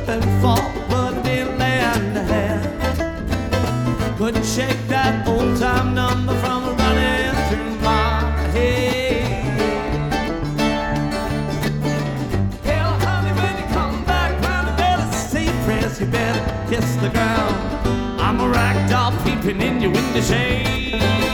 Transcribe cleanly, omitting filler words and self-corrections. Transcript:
and fall, but didn't lend a hand. Couldn't shake that old time number from running through my head. Hell, honey, when you come back round, you better say your prayers, you better kiss the ground. I'm a ragdoll peeping in your window shade.